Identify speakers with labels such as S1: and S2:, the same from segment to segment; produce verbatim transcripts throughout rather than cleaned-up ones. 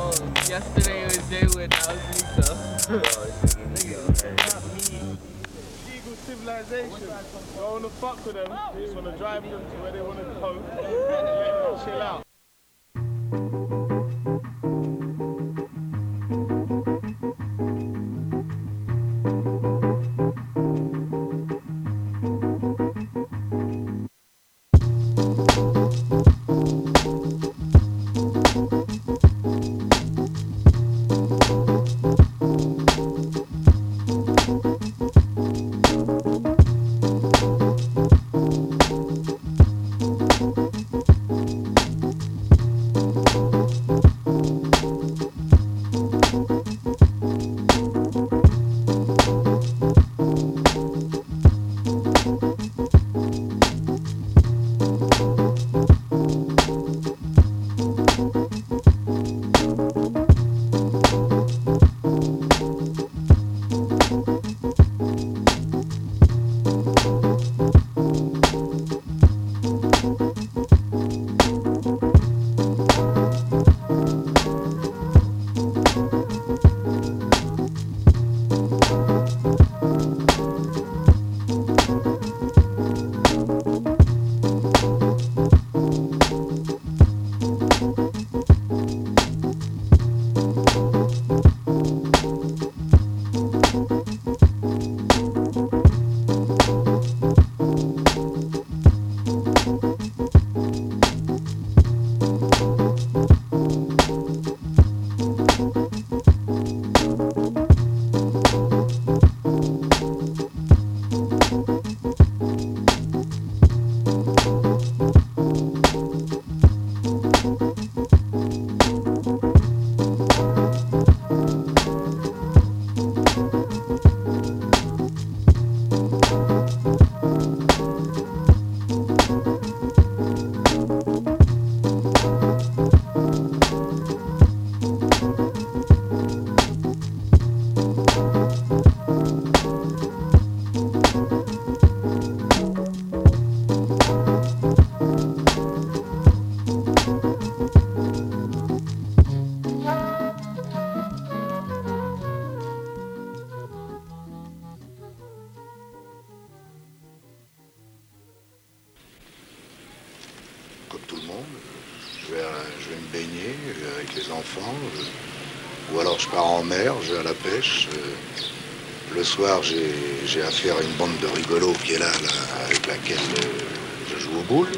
S1: Yesterday was Jaywood, now it's Nico.
S2: Legal civilization. Don't wanna fuck with them. You just wanna drive them to where they wanna go. Chill out.
S3: Comme tout le monde, je vais, à- je vais me baigner euh, avec les enfants, je- ou alors je pars en mer, je vais à la pêche. euh, Le soir, j'ai j'ai affaire à une bande de rigolos qui est là, là, avec laquelle euh, je joue aux boules.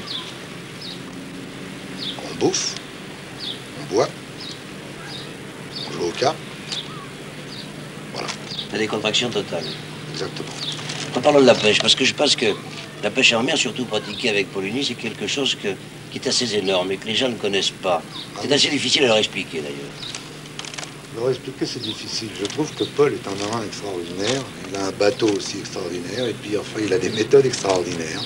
S3: On bouffe, on boit, on joue aux cartes. Voilà,
S4: La décontraction totale.
S3: exactement.
S4: Reparlons de la pêche, parce que je pense que la pêche en mer, surtout pratiquée avec Polynie, c'est quelque chose que, qui est assez énorme et que les gens ne connaissent pas.
S3: Ah
S4: C'est
S3: oui.
S4: assez difficile à leur expliquer d'ailleurs.
S3: Leur expliquer, c'est difficile. Je trouve que Paul est un marin extraordinaire. Il a un bateau aussi extraordinaire. Et puis, enfin, il a des méthodes extraordinaires.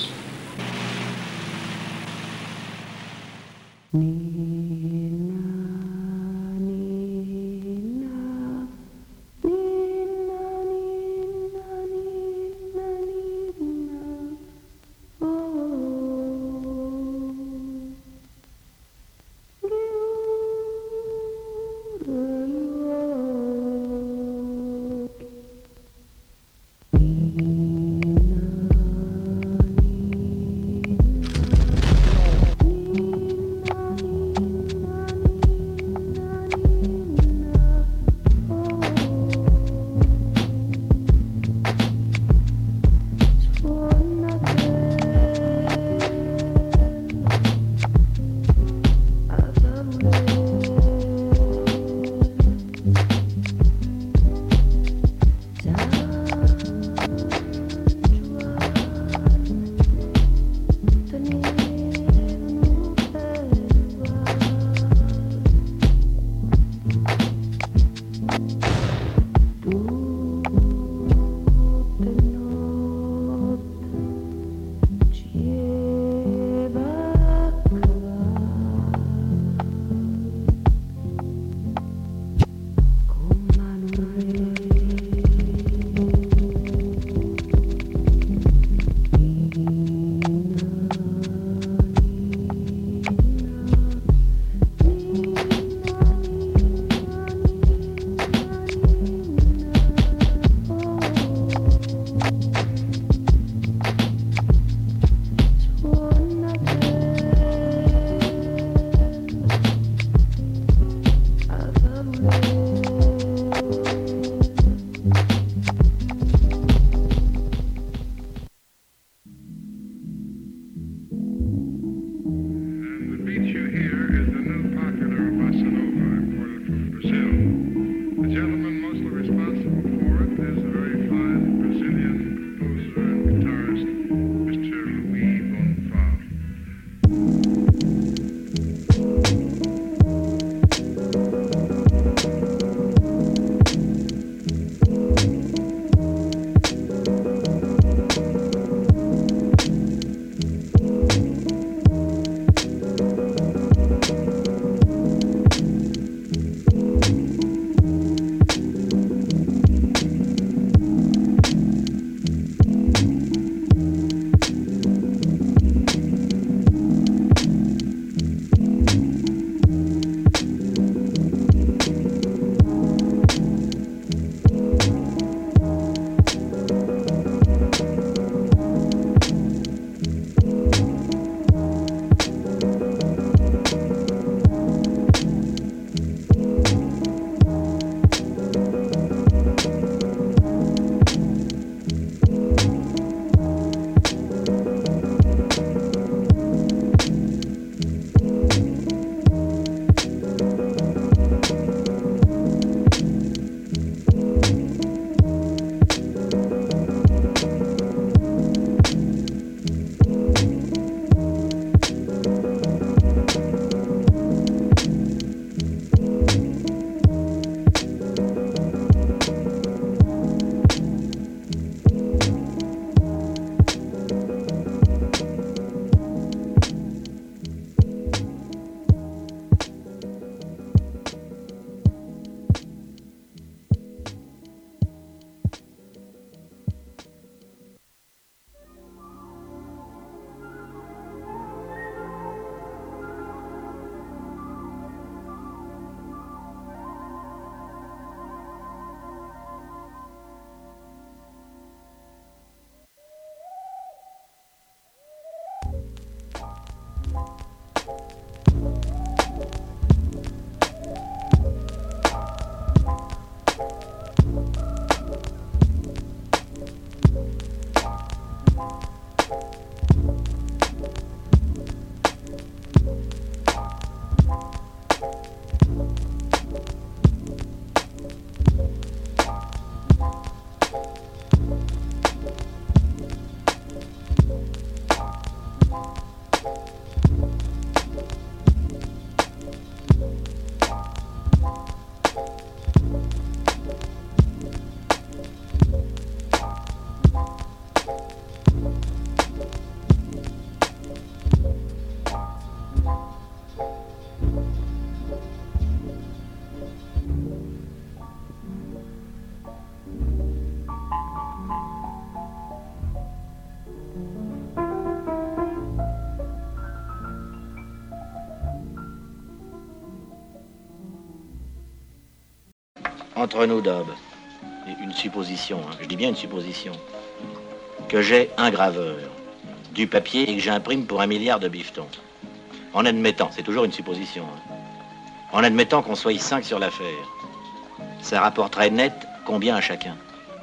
S5: entre nous, Dob, une supposition, hein, je dis bien une supposition, que j'ai un graveur, du papier et que j'imprime pour un milliard de bifetons. En admettant, c'est toujours une supposition, hein, en admettant qu'on soit cinq sur l'affaire, ça rapporterait net combien à chacun?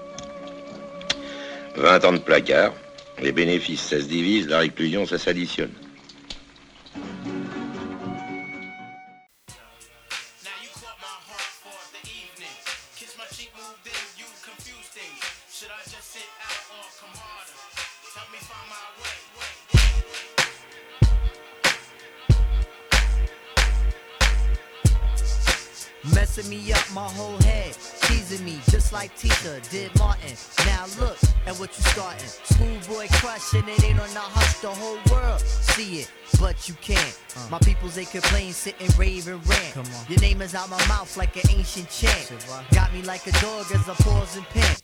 S6: vingt ans de placard, les bénéfices ça se divise, la réclusion ça s'additionne.
S7: Messing me up my whole head, teasing me just like Tita did Martin. Now look at what you starting. Schoolboy crushing it ain't on the hush, the whole world see it, but you can't. Uh. My peoples they complain, sit and rave and rant. Your name is out my mouth like an ancient chant. Got me like a dog as I pause and pant.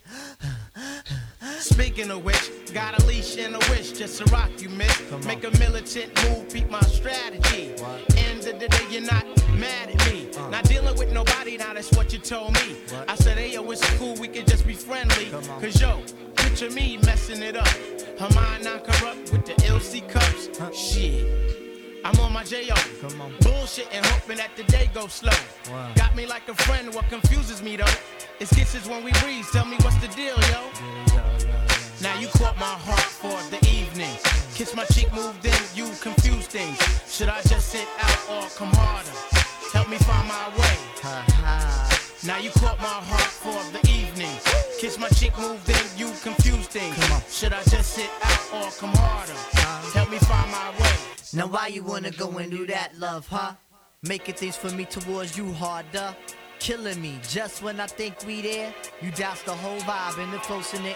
S8: Speaking of which, got a leash and a wish just to rock you, miss. Make a militant move, beat my strategy. What? End of the day, you're not mad at me. Uh. Not dealing with nobody, now that's what you told me. What? I said, hey, yo, it's cool, we can just be friendly. Cause yo, picture me messing it up. Her mind non-corrupt with the L C cups. Huh? Shit. I'm on my J O. Come on. Bullshit and hoping that the day goes slow. Wow. Got me like a friend, what confuses me though, it's kisses when we breathe. Tell me what's the deal, yo? Yeah, yeah, yeah, yeah. Now you caught my heart for the evening. Kiss my cheek, moved in, you confuse things. Should I just sit out or come harder? Help me find my way. Ha, ha. Now you caught my heart for the evening. Kiss my cheek, moved in, you confuse things. Should I just sit out or come harder? Help me find my way.
S7: Now why you wanna go and do that, love, huh? Making things for me towards you harder. Killing me just when I think we there. You douse the whole vibe and the close in the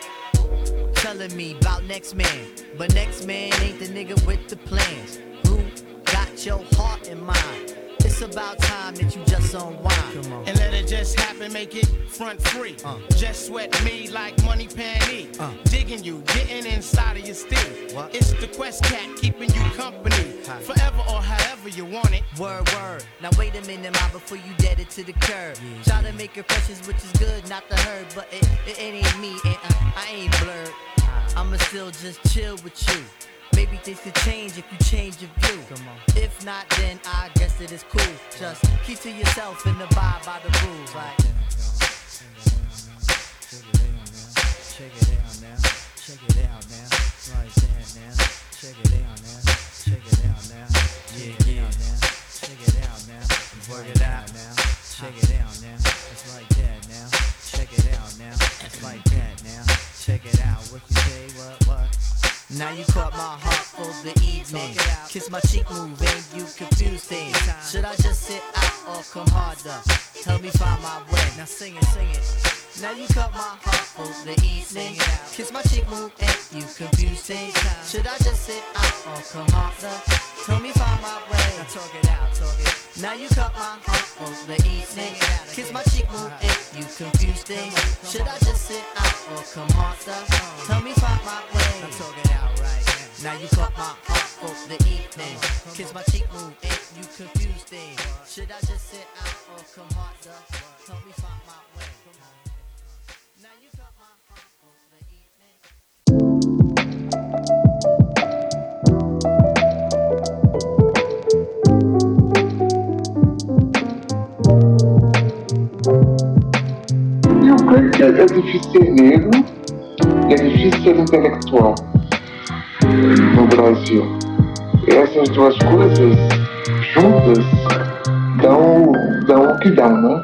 S7: air. Telling me about next man, but next man ain't the nigga with the plans. Who got your heart in mind? It's about time that you just unwind.
S8: And let it just happen, make it front free. Uh. Just sweat me like money panty. Uh. Digging you, getting inside of your steel. What? It's the Quest Cat keeping you company. Hi. Forever or however you want it.
S7: Word, word. Now wait a minute, ma, before you dead it to the curb. Yeah. Try to make impressions, which is good, not the herd. But it, it, it ain't me, and uh, I ain't blurred. I'ma still just chill with you. Maybe things could change if you change your view. Come on. If not, then I guess it is cool. Just keep to yourself and abide by the rules. Like, check it out now, check it out now, right there now, check it out now, check it out now, yeah, yeah, now, check it out now, work it out now, check it out now, it's like that now, check it out now, it's like that now, check it out, what you say, what, what? Now you caught my heart for the evening. Kiss my cheek, move, and you confuse things. Should I just sit out or come harder? Help me find my way. Now sing it, sing it. Now you caught my heart for the evening. Kiss my cheek, move, and you confuse things. Should I just sit out or come harder? Help me find my way. Now talk it out, talk it. Now you caught my heart for the evening. Kiss my cheek, move, and you confuse things. Should I just sit out or come harder? Tell me find my way. Now talk it out right now. Now you caught my heart for the evening. Kiss my cheek, move, and you confuse things. Should I just sit out or come harder? Tell me find my way. Now you caught my heart for the evening.
S9: Eu creio que é difícil ser negro, é difícil ser intelectual no Brasil. Essas duas coisas juntas dão, dão o que dão, né?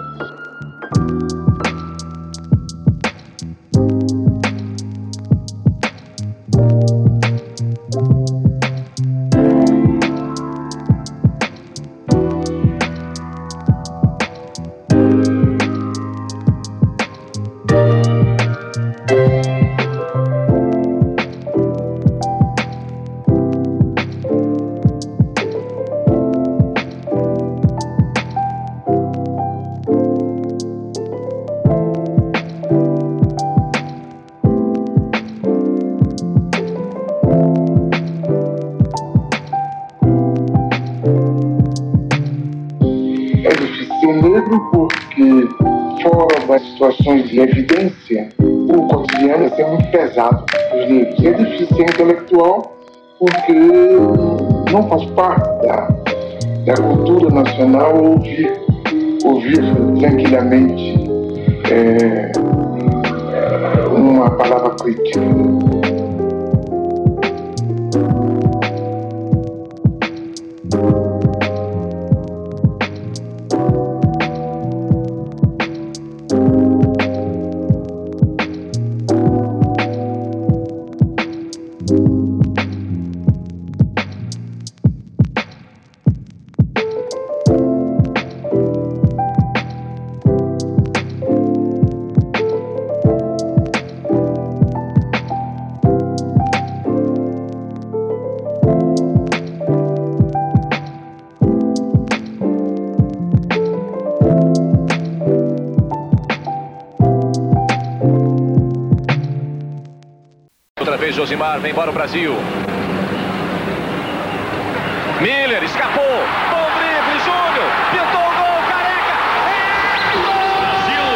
S9: fora das situações de evidência, o cotidiano é sempre muito pesado para os negros. É difícil ser intelectual porque não faz parte da, da cultura nacional ouvir, ouvir tranquilamente é, uma palavra crítica.
S10: Josimar vem para o Brasil. Miller escapou. Bom drible, Júnior. Pintou o gol, Careca. É gol! Brasil!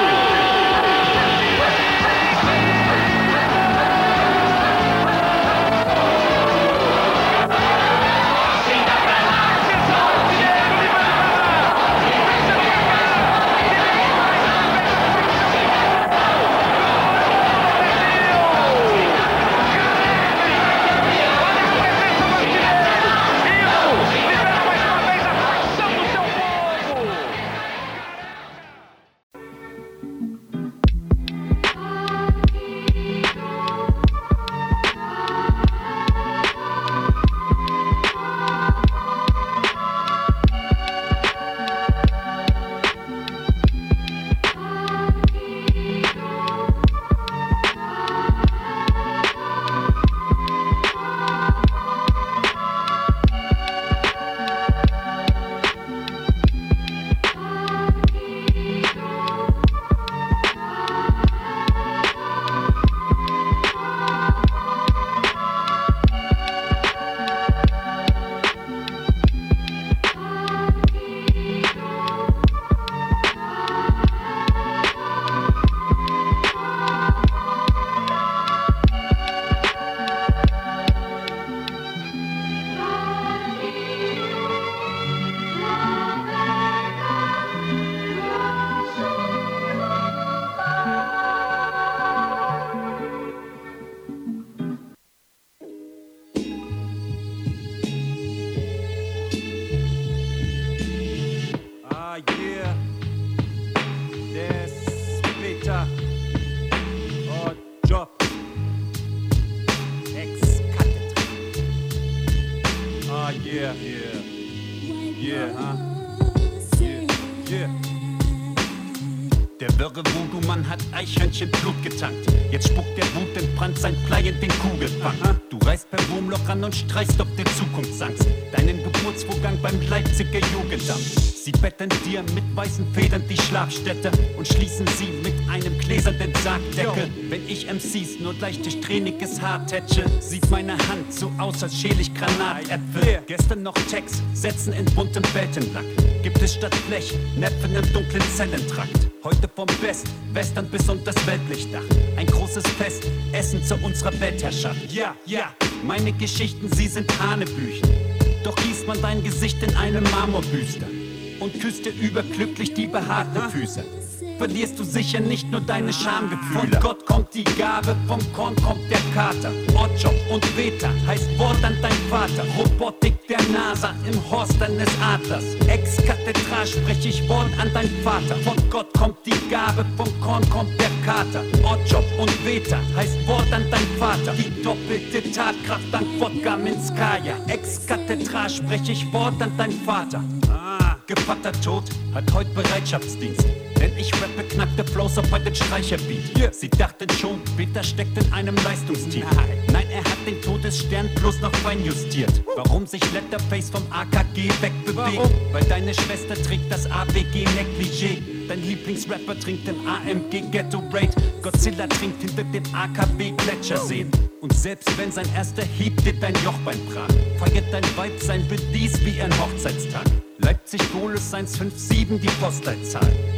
S11: Eichhörnchen Blut getankt. Jetzt spuckt der Wut entbrannt sein Blei in den Kugelfang. Du reißt per Wurmloch an und streichst auf der Zukunftsangst. Deinen Geburtsvorgang beim Leipziger Jugendamt. Sie betten dir mit weißen Federn die Schlafstätte und schließen sie mit einem gläsernen Sargdeckel. Wenn ich M Cs nur leichtes strähniges Haar tätsche, sieht meine Hand so aus, als schäl ich Granatäpfel. Gestern noch Text, Sätzen in buntem Bettenlack. Gibt es statt Blech Näpfen im dunklen Zellentrakt. Heute vom Best, Western bis unter das Weltlichtdach. Ein großes Fest, Essen zu unserer Weltherrschaft. Ja, ja, meine Geschichten, sie sind Hanebüchen. Doch gießt man dein Gesicht in eine Marmorbüste und küsst dir überglücklich die behaarten Füße. Verlierst du sicher nicht nur deine Schamgefühle. Von Gott kommt die Gabe, vom Korn kommt der Kater. Oddjob und Veta heißt Wort an dein Vater. Robotik der NASA im Horst deines Adlers. Ex-Kathedral sprech ich Wort an dein Vater. Von Gott kommt die Gabe, vom Korn kommt der Kater. Oddjob und Veta heißt Wort an dein Vater. Die doppelte Tatkraft dank Wodka Minskaya. Ex-Kathedral sprech ich Wort an dein Vater. Ah, Gevatter tot, hat heute Bereitschaftsdienst. Denn ich rappe knackte Flows auf den Streicherbeat. Yeah. Sie dachten schon, Peter steckt in einem Leistungsteam. Nein. Nein, er hat den Todesstern bloß noch feinjustiert. Warum sich Letterface vom A K G wegbewegt? Warum? Weil deine Schwester trägt das A W G Negligé. Dein Lieblingsrapper trinkt den A M G Ghetto Raid. Godzilla trinkt hinter dem A K B Gletscherseen. Und selbst wenn sein erster Hieb dir dein Jochbein brach, feiert dein Weib sein Belize wie ein Hochzeitstag. Leipzig Goles eins fünf sieben die Postleitzahl.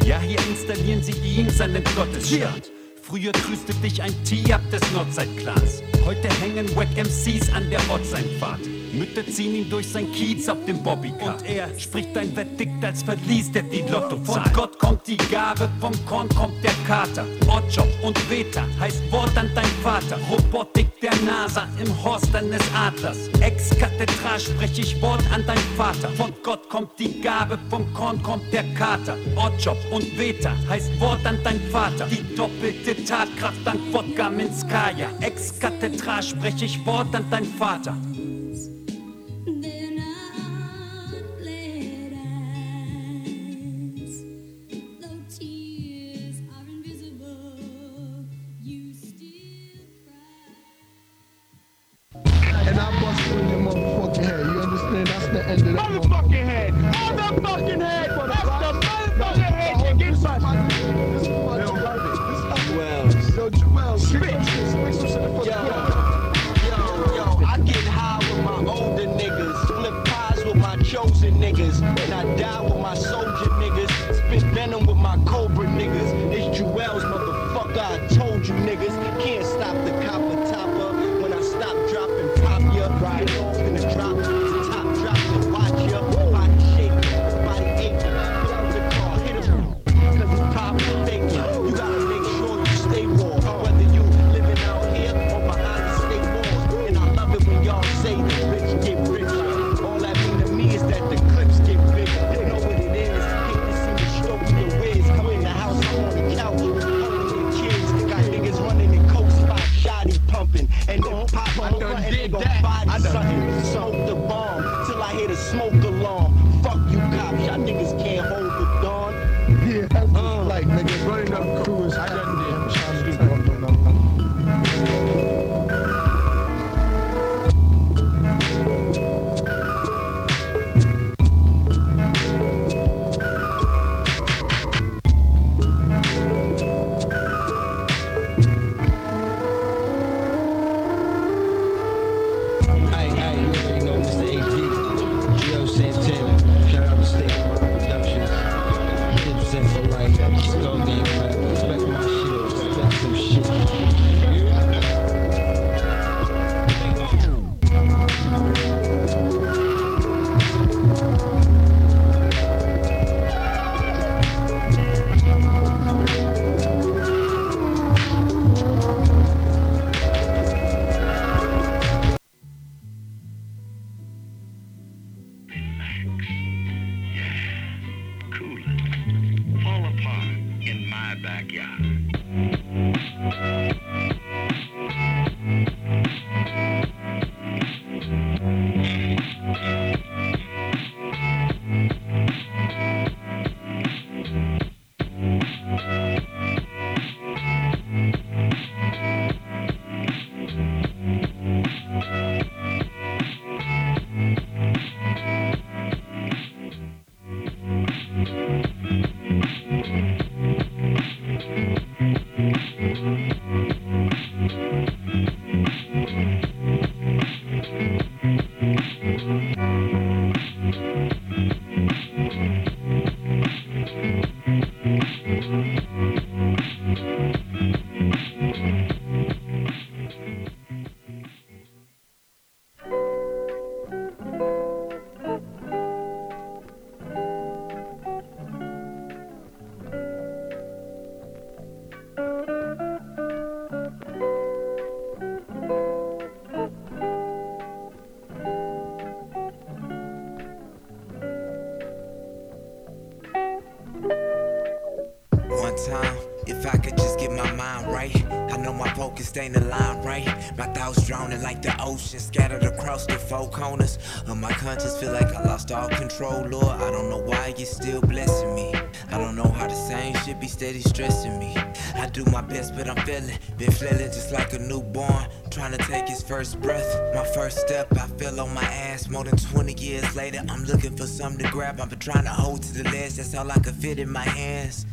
S11: Ja, hier installieren sie ihm seinen Gottesstaat. Früher grüßte dich ein T-Up des Nordseite-Clans. Heute hängen Wack M Cs an der Ortseinfahrt. Mütter ziehen ihn durch sein Kiez auf dem Bobbycar. Und er spricht ein Verdikt, als verliest er die Lottozahl. Von Gott kommt die Gabe, vom Korn kommt der Kater. Oddjob und Veta heißt Wort an dein Vater. Robotik der NASA im Horst eines Adlers. Ex-Kathedral sprech ich Wort an dein Vater. Von Gott kommt die Gabe, vom Korn kommt der Kater. Oddjob und Veta heißt Wort an dein Vater. Die doppelte Tatkraft dank Wodka Minskaya. Ex-Kathedral sprech ich Wort an dein Vater.
S2: Motherfucking head! Motherfucking head! That's the motherfucking head that gets us! Yo, Joel, spit! Yo, yo, yo, I get high with my older niggas, flip pies with my chosen niggas, and I die with my soldier niggas, spit venom with my cobra niggas. It's Joel's motherfucker, I told you niggas, can't stop the copper topper when I stop dropping pop ya, right off in the drop. Smoke the bomb till I hear the smoke alarm. Fuck you cops, y'all niggas can't hold the dawn. Yeah, that's uh, like niggas running up crews. I done did.
S12: Ain't the line right. My thoughts drowning like the ocean, scattered across the four corners of my conscience. Feel like I lost all control, Lord. I don't know why you're still blessing me. I don't know how the same shit be steady stressing me. I do my best, but I'm feeling, been feeling just like a newborn, trying to take his first breath. My first step, I fell on my ass. More than twenty years later, I'm looking for something to grab. I've been trying to hold to the ledge, that's all I could fit in my hands.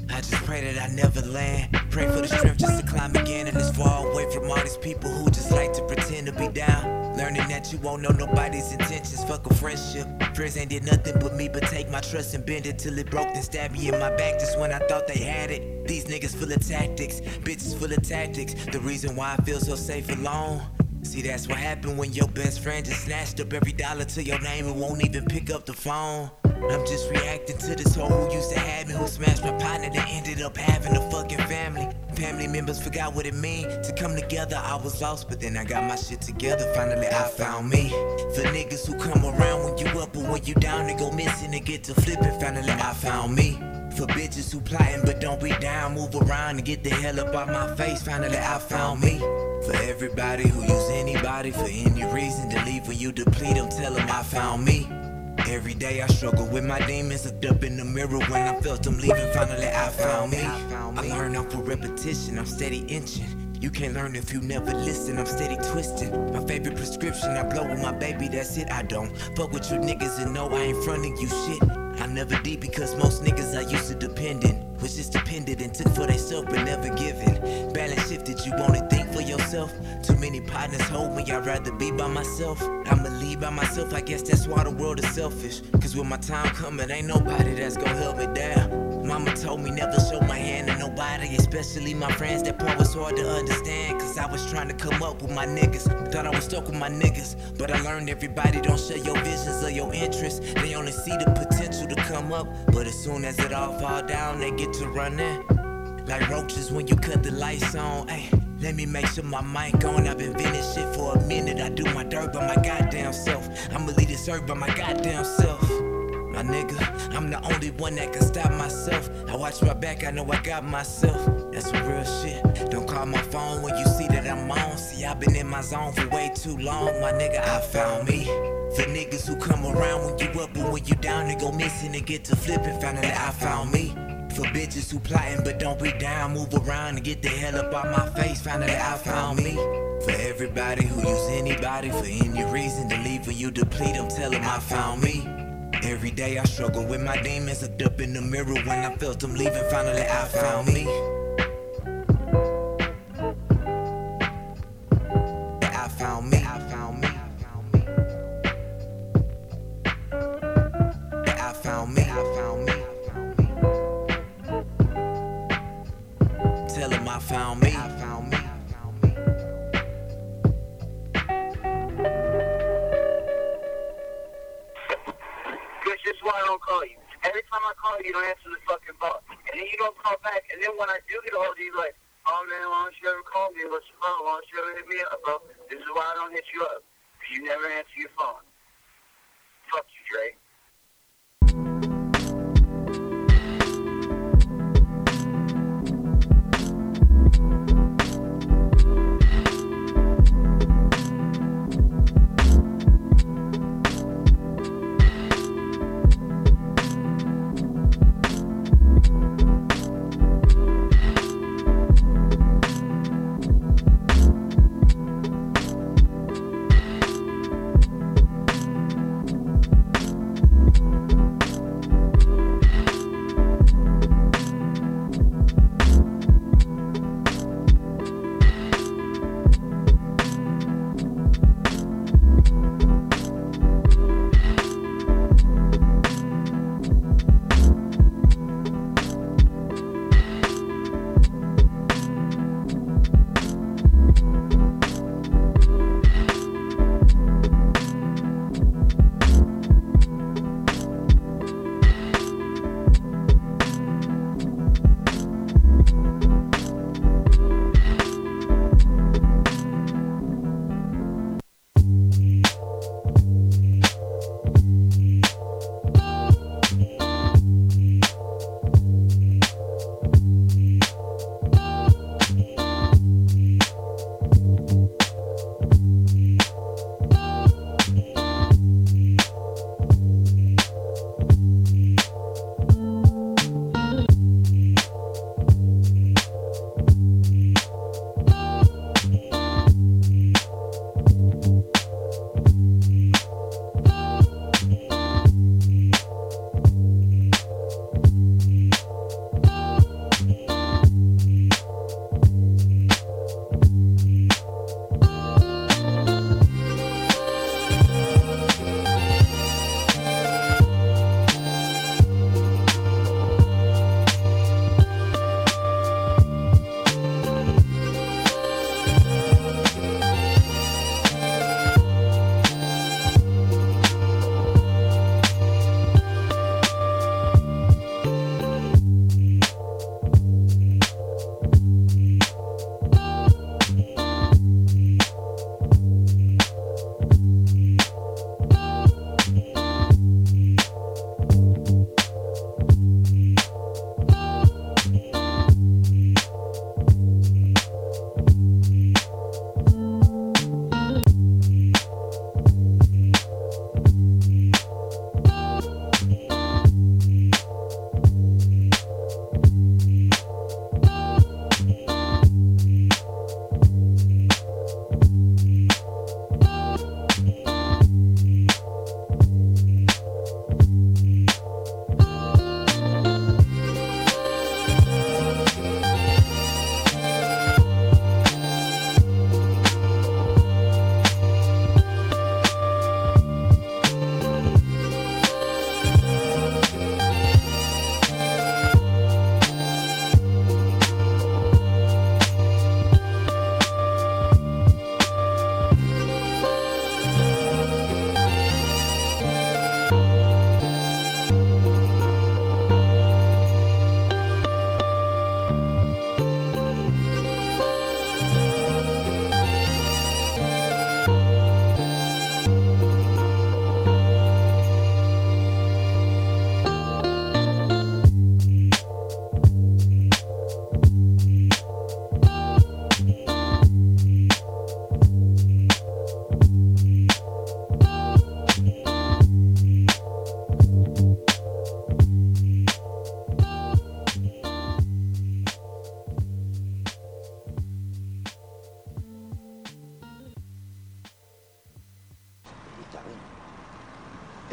S12: I just pray that I never land. Pray for the strength just to climb again. And it's far away from all these people who just like to pretend to be down. Learning that you won't know nobody's intentions. Fuck a friendship. Friends ain't did nothing but me, but take my trust and bend it till it broke. Then stab me in my back just when I thought they had it. These niggas full of tactics, bitches full of tactics. The reason why I feel so safe alone. See, that's what happened when your best friend just snatched up every dollar to your name and won't even pick up the phone. I'm just reacting to this hoe who used to have me, who smashed my partner, that ended up having a fucking family. Family members forgot what it mean to come together. I was lost, but then I got my shit together. Finally, I found me. For niggas who come around when you up, but when you down, they go missing and get to flipping. Finally, I found me. For bitches who plotting but don't be down, move around and get the hell up out my face. Finally, I found me. For everybody who use anybody for any reason to leave when you deplete them, tell them I found me. Every day I struggle with my demons, looked up in the mirror when I felt them leaving. Finally, I found me. I learned off for repetition, I'm steady inching. You can't learn if you never listen, I'm steady twisting. My favorite prescription, I blow with my baby, that's it. I don't fuck with you niggas and know I ain't fronting you shit. I never did because most niggas I used to depend in was just dependent and took for theyself but never given. Balance shifted, you only think for yourself. Too many partners hold me, I'd rather be by myself. I'ma leave by myself, I guess that's why the world is selfish. Cause when my time comes, ain't nobody that's gonna help me down. Mama told me never show my hand to nobody, especially my friends. That part was hard to understand, cause I was trying to come up with my niggas. Thought I was stuck with my niggas, but I learned everybody don't share your visions or your interests. They only see the potential to come up, but as soon as it all fall down, they get to run in. Like roaches when you cut the lights on, ayy. Let me make sure my mic on. I've been venting shit for a minute. I do my dirt by my goddamn self. I'ma lead this earth by my goddamn self. My nigga, I'm the only one that can stop myself. I watch my back, I know I got myself. That's some real shit. Don't call my phone when you see that I'm on. See, I've been in my zone for way too long. My nigga, I found me. For niggas who come around when you up, but when you down, they go missing and get to flipping. Finally, I found me. For bitches who plotting but don't be down, move around and get the hell up out my face. Finally, I found me. For everybody who use anybody for any reason to leave when you deplete them, tell them I found me. Every day I struggle with my demons, looked up in the mirror when I felt them leaving. Finally, I found me. I found me. I found me. I found me. I found me. Tell him I found me. I found me.
S13: That's why I don't call you. Every time I call you, you don't answer the fucking phone. And then you don't call back. And then when I do get a hold of you, like, oh man, why don't you ever call me? What's your phone? Why don't you ever hit me up, bro? This is why I don't hit you up. Because you never answer your phone. Fuck you, Dre.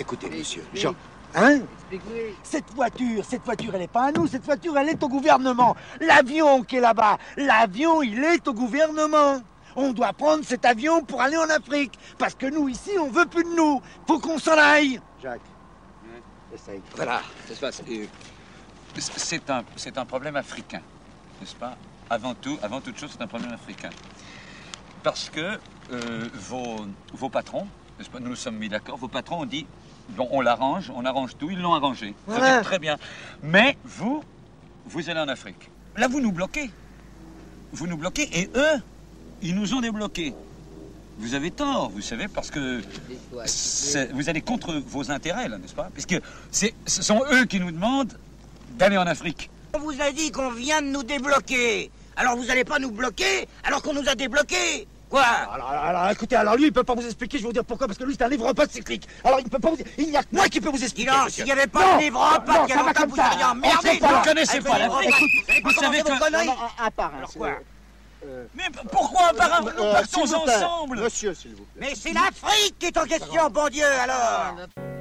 S14: Écoutez, monsieur, Jean... Hein? Cette voiture, cette voiture, elle n'est pas à nous, cette voiture, elle est au gouvernement. L'avion qui est là-bas, l'avion, il est au gouvernement. On doit prendre cet avion pour aller en Afrique. Parce que nous, ici, on veut plus de nous. Faut qu'on s'en aille. Jacques, essaye.
S15: Voilà, ça se passe. Euh, C'est un, c'est un problème africain, n'est-ce pas? Avant tout, avant toute chose, c'est un problème africain. Parce que euh, vos, vos patrons, n'est-ce pas, nous nous sommes mis d'accord, vos patrons ont dit, bon, on l'arrange, on arrange tout, ils l'ont arrangé.
S14: Ouais.
S15: C'est très bien. Mais vous, vous allez en Afrique. Là, vous nous bloquez. Vous nous bloquez et eux, ils nous ont débloqués. Vous avez tort, vous savez, parce que c'est- vous allez contre vos intérêts, là, n'est-ce pas? Puisque c'est- ce sont eux qui nous demandent d'aller en Afrique.
S16: On vous a dit qu'on vient de nous débloquer. Alors vous allez pas nous bloquer alors qu'on nous a débloqués. Quoi?
S14: Alors, alors, alors, écoutez, alors lui, il peut pas vous expliquer, je vais vous dire pourquoi, parce que lui, c'est un livre-repas cyclique. Alors, il peut pas vous... Il n'y a que moi qui peux vous expliquer,
S16: Non,
S14: monsieur.
S16: s'il y avait pas
S14: Non,
S16: de livre-repas,
S14: non,
S16: il y a
S14: ça va
S16: longtemps
S14: comme
S16: vous
S14: ça.
S16: seriez emmerdé.
S14: On sait pas.
S16: Vous
S14: Vous
S16: connaissez
S14: Avec
S16: pas
S14: le
S16: l'Afrique.
S14: livre-repas.
S16: Vous savez
S14: Vous
S16: pas
S14: savez
S16: comment
S14: que...
S16: vos conneries.
S14: Non, non, un par un.
S16: Alors quoi?
S15: Mais pourquoi un par un? Nous
S14: Euh,
S15: partons
S14: s'il vous plaît.
S15: ensemble.
S14: Monsieur, s'il vous plaît.
S16: Mais c'est l'Afrique qui est en question, bon Dieu, alors.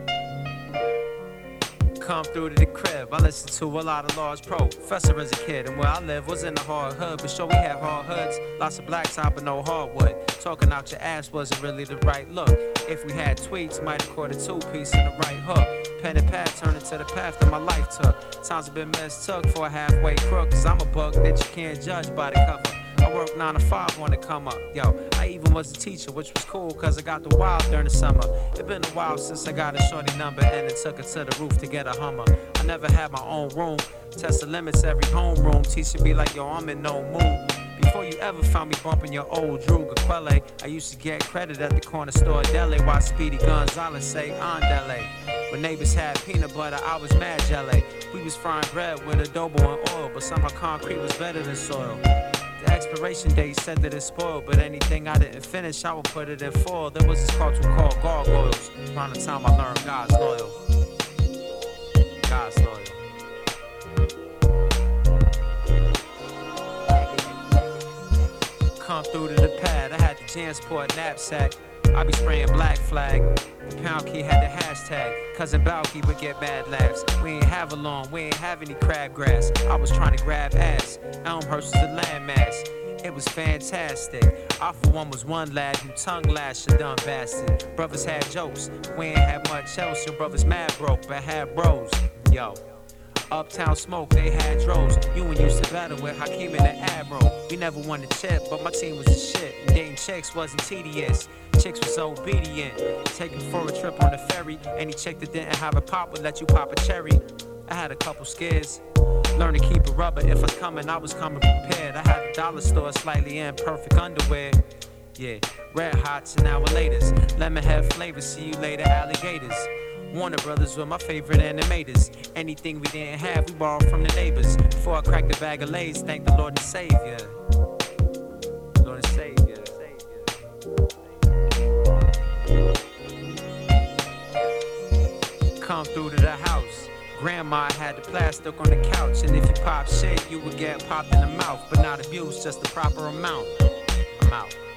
S17: Come through to the crib, I listened to a lot of large professor as a kid, and where I live was in the hard hood, but sure we had hard hoods, lots of black top but no hardwood. Talking out your ass wasn't really the right look. If we had tweets, might have caught a two-piece in the right hook. Pen and pad turned into the path that my life took. Times have been mistook for a halfway crook, cause I'm a book that you can't judge by the cover. I work nine to five when it come up. Yo, I even was a teacher, which was cool, cause I got the wild during the summer. It been a while since I got a shorty number, and it took her to the roof to get a Hummer. I never had my own room, test the limits every homeroom. Teacher be like, yo, I'm in no mood. Before you ever found me bumping your old Drew Gaquelle, I used to get credit at the corner store deli while Speedy Gonzalez say Andele. When neighbors had peanut butter, I was mad jelly. We was frying bread with adobo and oil, but somehow concrete was better than soil. The expiration date said that it's spoiled, but anything I didn't finish, I would put it in foil. There was this cartoon called Gargoyles, around the time I learned God's loyal. God's loyal. Come through to the pad, I had the Jansport knapsack. I be spraying black flag. The pound key had the hashtag. Cousin Balky would get bad laughs. We ain't have a lawn, we ain't have any crabgrass. I was trying to grab ass. Elmhurst was a landmass. It was fantastic. I for one was one lad who tongue lashed a dumb bastard. Brothers had jokes, we ain't had much else. Your brothers mad broke, but had bros. Yo. Uptown Smoke, they had droves. You and used to battle with Hakeem and the Admiral. We never won the chip, but my team was the shit. And dating chicks wasn't tedious. Chicks was obedient. Taking for a trip on the ferry. Any chick that didn't have a pop would let you pop a cherry. I had a couple scares. Learned to keep a rubber. If I was coming, I was coming prepared. I had a dollar store, slightly imperfect underwear. Yeah, Red Hots and our latest. Lemonhead flavors, see you later, alligators. Warner Brothers were my favorite animators. Anything we didn't have, we borrowed from the neighbors. Before I cracked the bag of Lays, thank the Lord and Savior. Lord and Savior. Come through to the house. Grandma had the plastic on the couch, and if you pop shit, you would get popped in the mouth, but not abused, just the proper amount. I'm out.